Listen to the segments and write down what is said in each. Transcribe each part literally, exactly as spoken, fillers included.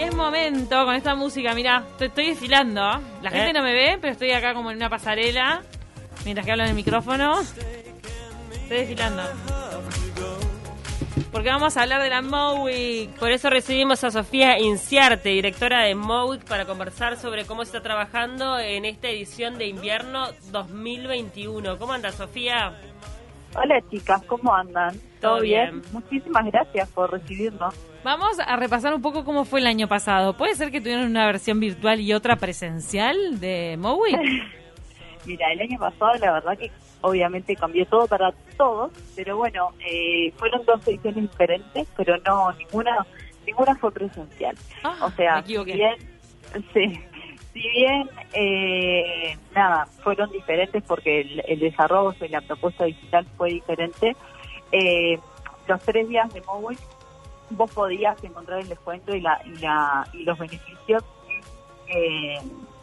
es momento con esta música, mirá, te estoy desfilando. La gente ¿Eh? no me ve, pero estoy acá como en una pasarela, mientras que hablo en el micrófono. Estoy desfilando. Porque vamos a hablar de la MOWIC. Por eso recibimos a Sofía Inciarte, directora de MOWIC, para conversar sobre cómo se está trabajando en esta edición de invierno dos mil veintiuno. ¿Cómo anda, Sofía? Hola chicas, ¿cómo andan? ¿Todo bien? Muchísimas gracias por recibirnos. Vamos a repasar un poco cómo fue el año pasado. ¿Puede ser que tuvieron una versión virtual y otra presencial de MOWIC? Mira, el año pasado la verdad que obviamente cambió todo para todos, pero bueno, eh, fueron dos ediciones diferentes, pero no, ninguna ninguna fue presencial. Ah, o sea, me equivoqué. si bien, sí, si bien eh, nada, fueron diferentes porque el, el desarrollo y la propuesta digital fue diferente, eh, los tres días de MOWIC vos podías encontrar el descuento y la y la y los beneficios eh,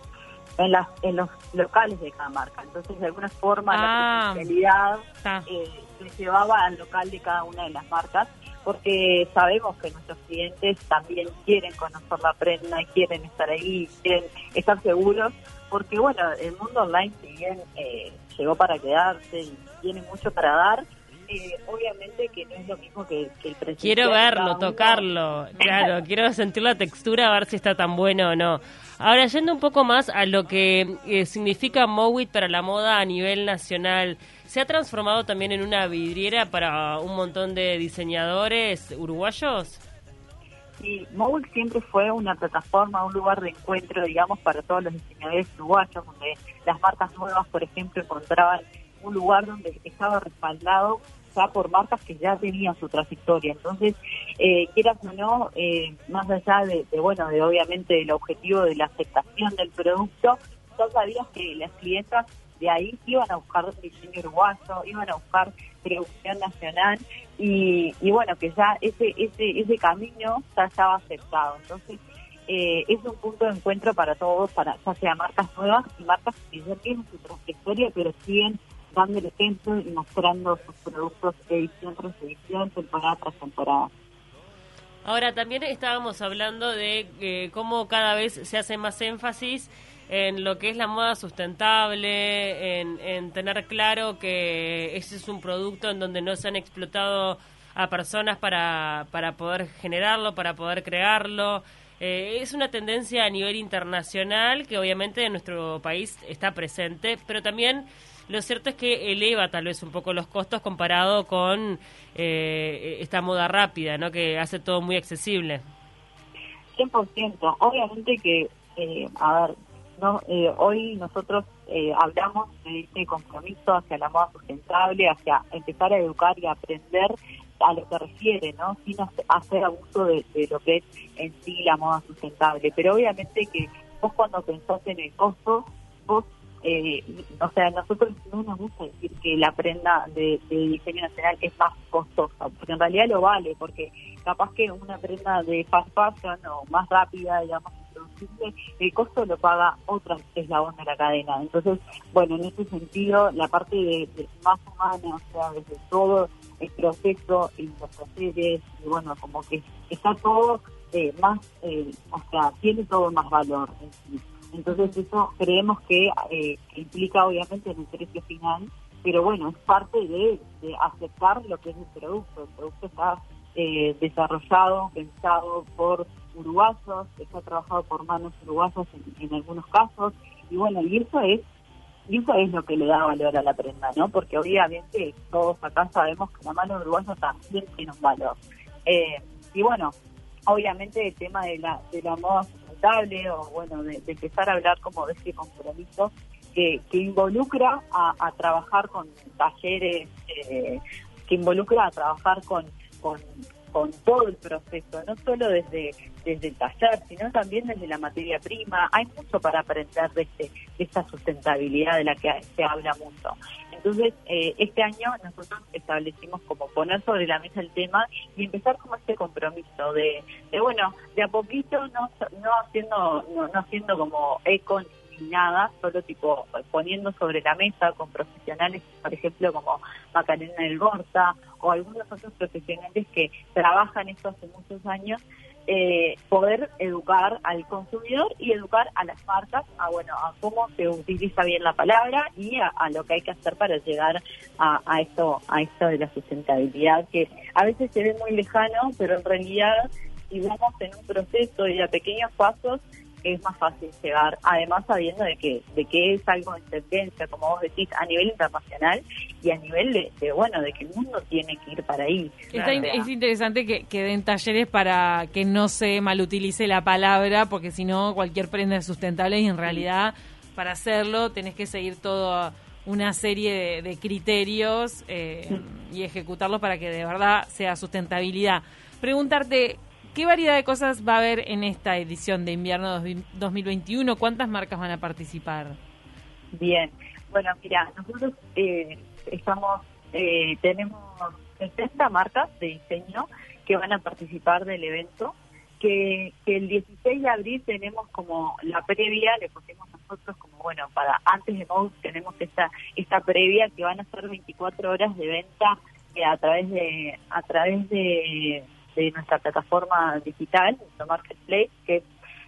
en las en los locales de cada marca. Entonces, de alguna forma, Ah, la presencialidad está. eh, se llevaba al local de cada una de las marcas, porque sabemos que nuestros clientes también quieren conocer la prenda y quieren estar ahí, quieren estar seguros, porque bueno, el mundo online, si bien eh, llegó para quedarse y tiene mucho para dar, Eh, obviamente que no es lo mismo que, que el presencial. Quiero verlo, Cada uno- tocarlo, claro, quiero sentir la textura, a ver si está tan bueno o no. Ahora, yendo un poco más a lo que eh, significa MOWIC para la moda a nivel nacional, ¿se ha transformado también en una vidriera para un montón de diseñadores uruguayos? Sí, MOWIC siempre fue una plataforma, un lugar de encuentro, digamos, para todos los diseñadores uruguayos, donde las marcas nuevas, por ejemplo, encontraban un lugar donde estaba respaldado ya por marcas que ya tenían su trayectoria. Entonces, eh, quieras o no, eh, más allá de, de, bueno, de obviamente el objetivo de la aceptación del producto, tú sabías que las clientas de ahí iban a buscar diseño uruguayo, iban a buscar producción nacional y, y bueno, que ya ese ese ese camino ya estaba aceptado. Entonces, eh, es un punto de encuentro para todos, para ya sea marcas nuevas y marcas que ya tienen su trayectoria, pero siguen dando el ejemplo y mostrando sus productos edición tras edición, temporada tras temporada. Ahora, también estábamos hablando de eh, cómo cada vez se hace más énfasis en lo que es la moda sustentable, en, en tener claro que ese es un producto en donde no se han explotado a personas para, para poder generarlo, para poder crearlo. Eh, es una tendencia a nivel internacional que obviamente en nuestro país está presente, pero también lo cierto es que eleva tal vez un poco los costos comparado con eh, esta moda rápida, ¿no? Que hace todo muy accesible. cien por ciento. Obviamente que, eh, a ver, no eh, hoy nosotros eh, hablamos de este compromiso hacia la moda sustentable, hacia empezar a educar y a aprender a lo que refiere, ¿no? Sin hacer abuso de, de lo que es en sí la moda sustentable. Pero obviamente que vos cuando pensás en el costo, vos Eh, o sea, nosotros no nos gusta decir que la prenda de, de diseño nacional es más costosa, porque en realidad lo vale, porque capaz que una prenda de fast fashion o más rápida, digamos, introducible, el costo lo paga otra eslabón de la cadena. Entonces, bueno, en ese sentido, la parte de, de más humana, o sea, desde todo el proceso y los procesos, y bueno, como que está todo eh, más, eh, o sea, tiene todo más valor en sí. Entonces eso creemos que, eh, que implica obviamente en el precio final, pero bueno, es parte de, de aceptar lo que es el producto. El producto está eh, desarrollado, pensado por uruguayos, está trabajado por manos uruguayas en, en algunos casos, y bueno, y eso es y eso es lo que le da valor a la prenda, ¿no? Porque obviamente todos acá sabemos que la mano uruguaya también tiene un valor. Eh, y bueno, obviamente el tema de la, de la moda o bueno, de, de empezar a hablar como de este compromiso que, que involucra a, a trabajar con talleres, eh, que involucra a trabajar con, con, con todo el proceso, no solo desde, desde el taller, sino también desde la materia prima. Hay mucho para aprender de, este, de esta sustentabilidad de la que se habla mucho. Entonces, eh, este año nosotros establecimos como poner sobre la mesa el tema y empezar como este compromiso de, de bueno, de a poquito, no no haciendo no, no haciendo como eco ni nada, solo tipo poniendo sobre la mesa con profesionales, por ejemplo, como Macarena del Borsa o algunos otros profesionales que trabajan esto hace muchos años, eh, poder educar al consumidor y educar a las marcas a bueno a cómo se utiliza bien la palabra y a, a lo que hay que hacer para llegar a, a esto a esto de la sustentabilidad, que a veces se ve muy lejano, pero en realidad si vamos en un proceso y a pequeños pasos es más fácil llegar, además sabiendo de que de que es algo de tendencia, como vos decís, a nivel internacional y a nivel de, de bueno, de que el mundo tiene que ir para ahí. Está in- es interesante que, que den talleres para que no se malutilice la palabra, porque si no cualquier prenda es sustentable y en realidad para hacerlo tenés que seguir toda una serie de, de criterios eh, sí. y ejecutarlos para que de verdad sea sustentabilidad. Preguntarte, ¿qué variedad de cosas va a haber en esta edición de invierno dos mil veintiuno? ¿Cuántas marcas van a participar? Bien, bueno, mira, nosotros eh, estamos, eh, tenemos sesenta marcas de diseño que van a participar del evento, que, que el dieciséis de abril tenemos como la previa, le pusimos nosotros como, bueno, para antes de Mode tenemos esta esta previa que van a ser veinticuatro horas de venta eh, a través de a través de de nuestra plataforma digital, nuestro marketplace, que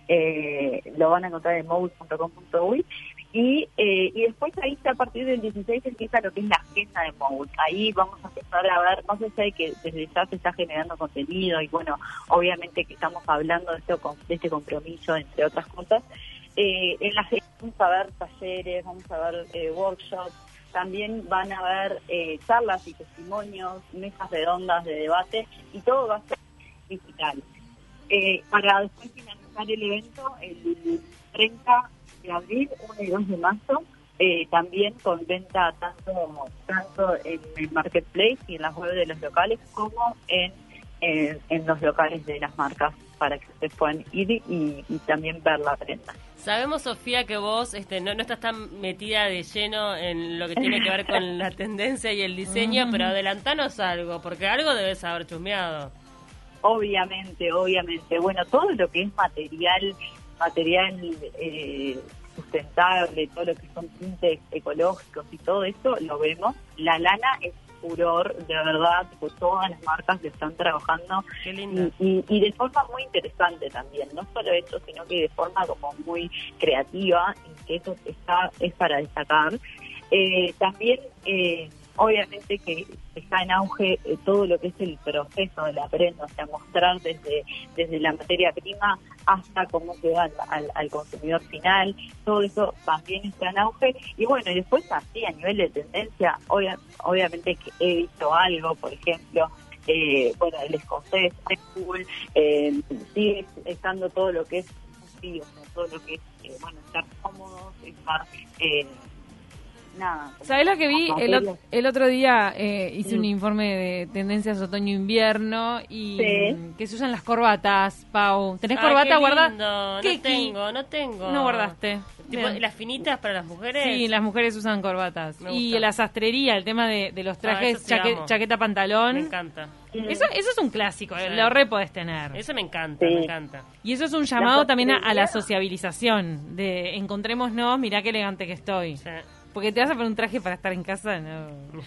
eh, lo van a encontrar en mode punto com punto uy, y eh, y después ahí a partir del dieciséis empieza lo que es la agenda de Mode. Ahí vamos a empezar a ver, más allá de que desde ya se está generando contenido y bueno, obviamente que estamos hablando de, esto, de este compromiso, entre otras cosas, eh, en la agenda vamos a ver talleres, vamos a ver eh, workshops, también van a haber eh, charlas y testimonios, mesas redondas de debate, y todo va a ser digital. Eh, para después finalizar el evento, el treinta de abril, uno y dos de marzo, eh, también con venta tanto tanto en el marketplace y en las webs de los locales, como en, en, en los locales de las marcas, para que ustedes puedan ir y, y también ver la prenda. Sabemos, Sofía, que vos este, no, no estás tan metida de lleno en lo que tiene que ver con la tendencia y el diseño, pero adelantanos algo, porque algo debes haber chusmeado. Obviamente, obviamente. Bueno, todo lo que es material, material eh, sustentable, todo lo que son tintes ecológicos y todo eso, lo vemos. La lana es furor, de verdad, pues todas las marcas lo están trabajando. Qué lindo. Y, y, y de forma muy interesante también, no solo eso, sino que de forma como muy creativa, y que eso está es para destacar. Eh, también, eh, obviamente que está en auge eh, todo lo que es el proceso de la prenda, o sea, mostrar desde, desde la materia prima hasta cómo queda al, al, al consumidor final, todo eso también está en auge. Y bueno, y después así a nivel de tendencia, obvia, obviamente que he visto algo, por ejemplo, eh, bueno, el escocés, es cool, eh, sigue estando todo lo que es, sí, o sea, todo lo que es, eh, bueno, estar cómodos, estar... Eh, Nada. ¿Sabés lo que vi? El, o- el otro día eh, hice sí. un informe de tendencias otoño-invierno y sí. que se usan las corbatas, Pau. ¿Tenés Ay, corbata guardada? No tengo, no tengo. No guardaste. ¿Tipo, las finitas para las mujeres? Sí, las mujeres usan corbatas. Y la sastrería, el tema de, de los trajes, ah, chaque, chaqueta-pantalón. Me encanta. Eso, eso es un clásico, sí. Lo re podés tener. Eso me encanta, sí. me encanta. Y eso es un llamado también a, a la sociabilización, de encontrémonos, mirá qué elegante que estoy. Sí. Porque te vas a poner un traje para estar en casa, no.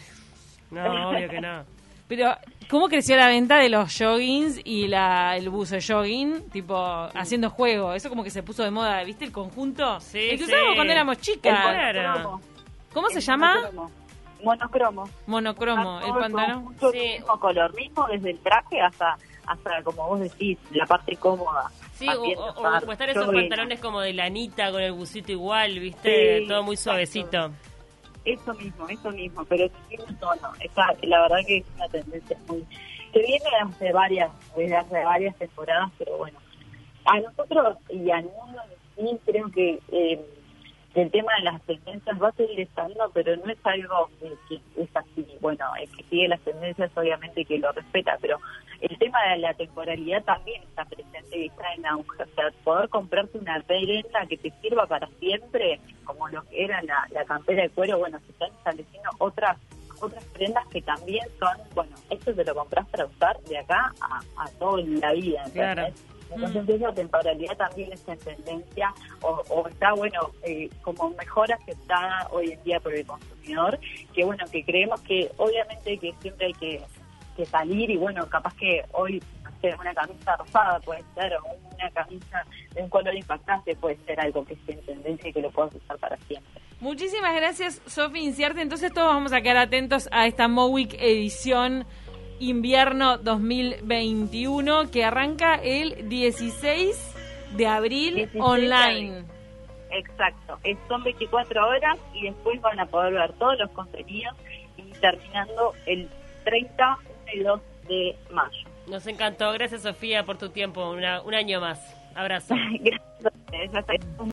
No, obvio que no. Pero, ¿cómo creció la venta de los joggings y la el buzo jogging? Tipo, sí. haciendo juego. Eso como que se puso de moda, ¿viste? El conjunto. Sí, el que sí. usábamos cuando éramos chicas. Claro. ¿Cómo el se llama? Monocromo. Monocromo. Monocromo, el pantalón. Mucho sí. mismo color, mismo desde el traje hasta, hasta como vos decís, la parte cómoda. Sí, o, o, o estar esos pantalones como de lanita con el busito igual, ¿viste? Sí, todo muy suavecito. Eso mismo, eso mismo, pero tiene un tono. Esa, la verdad que es una tendencia muy... que viene hace varias, desde hace varias temporadas, pero bueno. A nosotros y al mundo sí creo que eh, el tema de las tendencias va a seguir estando, pero no es algo que, que es así. Bueno, el que sigue las tendencias obviamente que lo respeta, pero el tema de la temporalidad también está presente y está en auge. O sea, poder comprarte una prenda que te sirva para siempre, como lo que era la, la campera de cuero, bueno, se están estableciendo otras otras prendas que también son, bueno, esto te lo compras para usar de acá a, a toda la vida, ¿entendés? Claro. Entonces esa temporalidad también está en tendencia o, o está, bueno, eh, como mejor aceptada hoy en día por el consumidor, que bueno, que creemos que obviamente que siempre hay que, que salir y bueno, capaz que hoy, no sé, una camisa rosada puede ser, o una camisa de un color impactante puede ser algo que esté en tendencia y que lo puedas usar para siempre. Muchísimas gracias, Sofi Inciarte. Entonces todos vamos a quedar atentos a esta MOWIC edición invierno dos mil veintiuno que arranca el dieciséis de abril dieciséis online. De abril. Exacto, es, son veinticuatro horas y después van a poder ver todos los contenidos y terminando el treinta y dos de mayo. Nos encantó. Gracias, Sofía, por tu tiempo. Una, un año más. Abrazo. Gracias a ustedes. Hasta